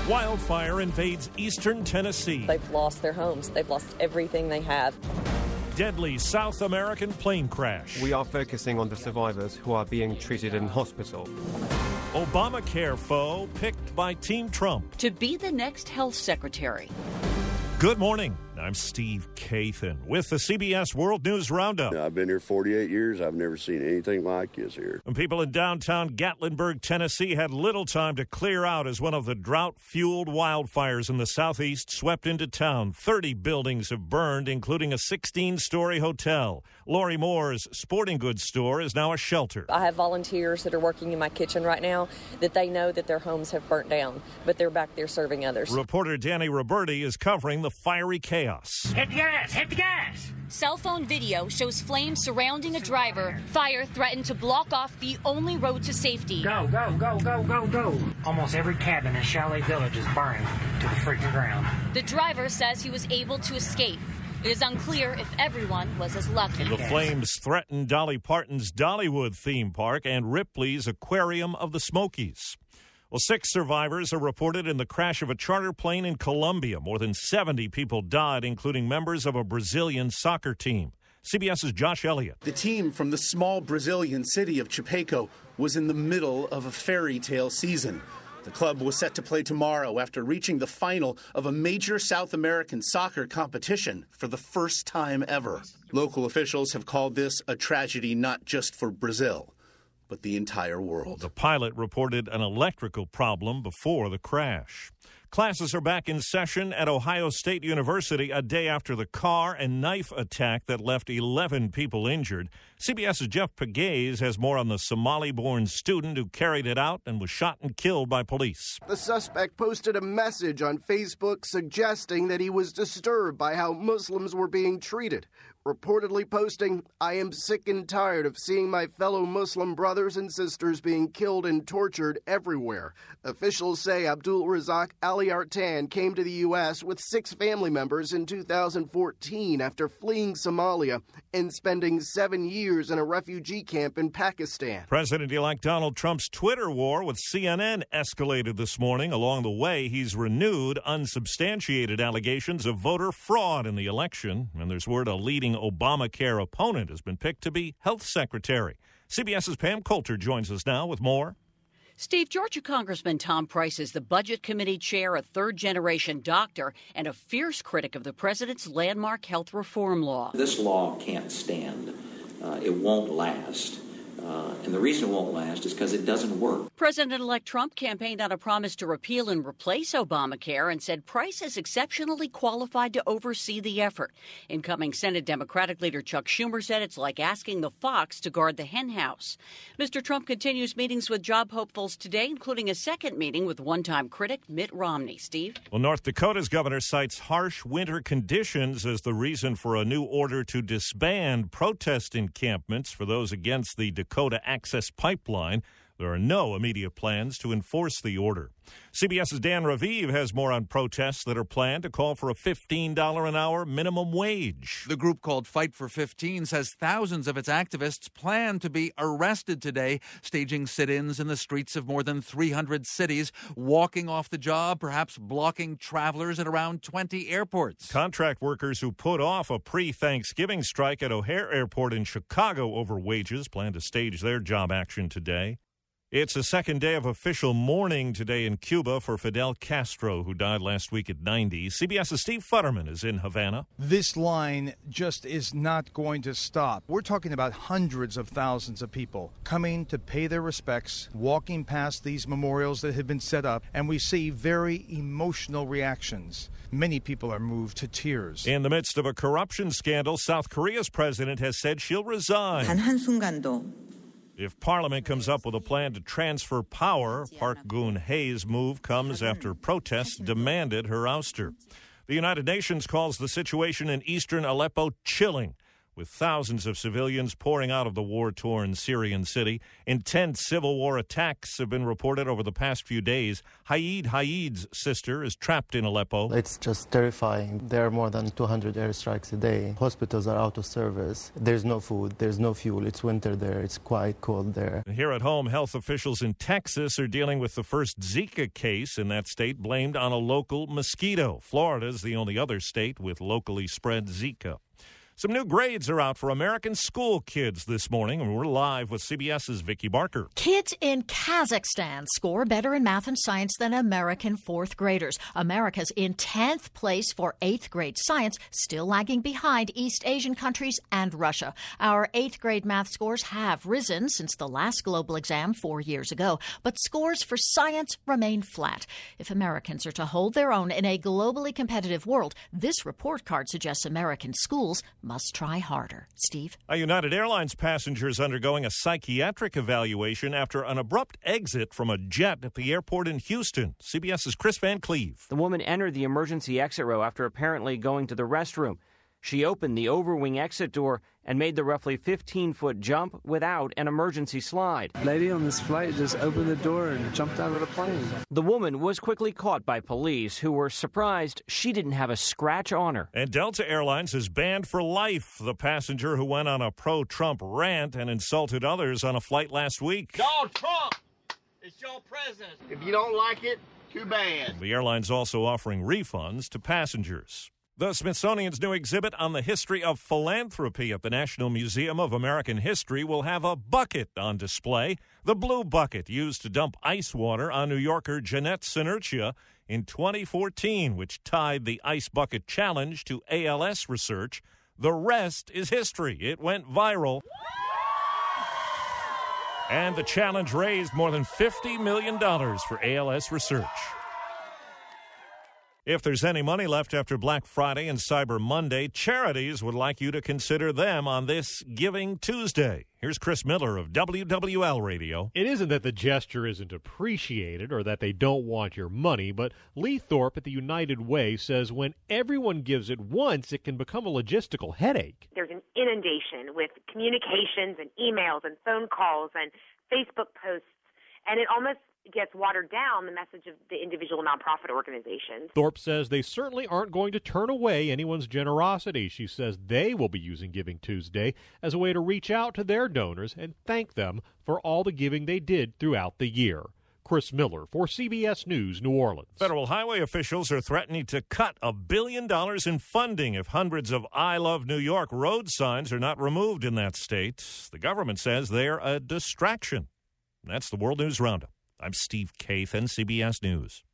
Wildfire invades eastern Tennessee. They've lost their homes. They've lost everything they have. Deadly South American plane crash. We are focusing on the survivors who are being treated in hospital. Obamacare foe picked by Team Trump to be the next health secretary. Good morning. I'm Steve Kathan with the CBS World News Roundup. I've been here 48 years. I've never seen anything like this here. And people in downtown Gatlinburg, Tennessee had little time to clear out as one of the drought-fueled wildfires in the southeast swept into town. 30 buildings have burned, including a 16-story hotel. Lori Moore's sporting goods store is now a shelter. I have volunteers that are working in my kitchen right now that they know that their homes have burnt down, but they're back there serving others. Reporter Danny Roberti is covering the fiery chaos. Hit the gas! Hit the gas! Cell phone video shows flames surrounding a driver. Fire threatened to block off the only road to safety. Go, go, go, go, go, go. Almost every cabin in Chalet Village is burning to the freaking ground. The driver says he was able to escape. It is unclear if everyone was as lucky. The flames threatened Dolly Parton's Dollywood theme park and Ripley's Aquarium of the Smokies. Well, 6 survivors are reported in the crash of a charter plane in Colombia. More than 70 people died, including members of a Brazilian soccer team. CBS's Josh Elliott. The team from the small Brazilian city of Chapecó was in the middle of a fairy tale season. The club was set to play tomorrow after reaching the final of a major South American soccer competition for the first time ever. Local officials have called this a tragedy not just for Brazil, but the entire world. The pilot reported an electrical problem before the crash. Classes are back in session at Ohio State University a day after the car and knife attack that left 11 people injured. CBS's Jeff Pegues has more on the Somali-born student who carried it out and was shot and killed by police. The suspect posted a message on Facebook suggesting that he was disturbed by how Muslims were being treated, reportedly posting, "I am sick and tired of seeing my fellow Muslim brothers and sisters being killed and tortured everywhere." Officials say Abdul Razak Ali Artan came to the U.S. with 6 family members in 2014 after fleeing Somalia and spending 7 years in a refugee camp in Pakistan. President-elect Donald Trump's Twitter war with CNN escalated this morning. Along the way, he's renewed unsubstantiated allegations of voter fraud in the election, and there's word a leading Obamacare opponent has been picked to be health secretary. CBS's Pam Coulter joins us now with more. Steve, Georgia Congressman Tom Price is the Budget Committee chair, a third-generation doctor, and a fierce critic of the president's landmark health reform law. This law can't stand. It won't last. And the reason it won't last is because it doesn't work. President-elect Trump campaigned on a promise to repeal and replace Obamacare and said Price is exceptionally qualified to oversee the effort. Incoming Senate Democratic leader Chuck Schumer said it's like asking the fox to guard the henhouse. Mr. Trump continues meetings with job hopefuls today, including a second meeting with one-time critic Mitt Romney. Steve? Well, North Dakota's governor cites harsh winter conditions as the reason for a new order to disband protest encampments for those against the Dakota Access Pipeline. There are no immediate plans to enforce the order. CBS's Dan Raviv has more on protests that are planned to call for a $15 an hour minimum wage. The group called Fight for 15 says thousands of its activists plan to be arrested today, staging sit-ins in the streets of more than 300 cities, walking off the job, perhaps blocking travelers at around 20 airports. Contract workers who put off a pre-Thanksgiving strike at O'Hare Airport in Chicago over wages plan to stage their job action today. It's the second day of official mourning today in Cuba for Fidel Castro, who died last week at 90. CBS's Steve Futterman is in Havana. This line just is not going to stop. We're talking about hundreds of thousands of people coming to pay their respects, walking past these memorials that have been set up, and we see very emotional reactions. Many people are moved to tears. In the midst of a corruption scandal, South Korea's president has said she'll resign. If Parliament comes up with a plan to transfer power, Park Geun-hye's move comes after protests demanded her ouster. The United Nations calls the situation in eastern Aleppo chilling. with thousands of civilians pouring out of the war-torn Syrian city. Intense civil war attacks have been reported over the past few days. Haid's sister is trapped in Aleppo. It's just terrifying. There are more than 200 airstrikes a day. Hospitals are out of service. There's no food. There's no fuel. It's winter there. It's quite cold there. Here at home, health officials in Texas are dealing with the first Zika case in that state blamed on a local mosquito. Florida is the only other state with locally spread Zika. Some new grades are out for American school kids this morning, and we're live with CBS's Vicki Barker. Kids in Kazakhstan score better in math and science than American fourth graders. America's in 10th place for 8th grade science, still lagging behind East Asian countries and Russia. Our 8th grade math scores have risen since the last global exam 4 years ago, but scores for science remain flat. If Americans are to hold their own in a globally competitive world, this report card suggests American schools must try harder. Steve? A United Airlines passenger is undergoing a psychiatric evaluation after an abrupt exit from a jet at the airport in Houston. CBS's Chris Van Cleve. The woman entered the emergency exit row after apparently going to the restroom. She opened the overwing exit door and made the roughly 15-foot jump without an emergency slide. Lady on this flight just opened the door and jumped out of the plane. The woman was quickly caught by police, who were surprised she didn't have a scratch on her. And Delta Airlines has banned for life the passenger who went on a pro-Trump rant and insulted others on a flight last week. Donald Trump is your president. If you don't like it, too bad. The airline's also offering refunds to passengers. The Smithsonian's new exhibit on the history of philanthropy at the National Museum of American History will have a bucket on display. The blue bucket used to dump ice water on New Yorker Jeanette Senerchia in 2014, which tied the Ice Bucket Challenge to ALS research. The rest is history. It went viral. And the challenge raised more than $50 million for ALS research. If there's any money left after Black Friday and Cyber Monday, charities would like you to consider them on this Giving Tuesday. Here's Chris Miller of WWL Radio. It isn't that the gesture isn't appreciated or that they don't want your money, but Lee Thorpe at the United Way says when everyone gives at once, it can become a logistical headache. There's an inundation with communications and emails and phone calls and Facebook posts, and it almost gets watered down, the message of the individual nonprofit organizations. Thorpe says they certainly aren't going to turn away anyone's generosity. She says they will be using Giving Tuesday as a way to reach out to their donors and thank them for all the giving they did throughout the year. Chris Miller for CBS News, New Orleans. Federal highway officials are threatening to cut $1 billion in funding if hundreds of I Love New York road signs are not removed in that state. The government says they're a distraction. That's the World News Roundup. I'm Steve Kaith, CBS News.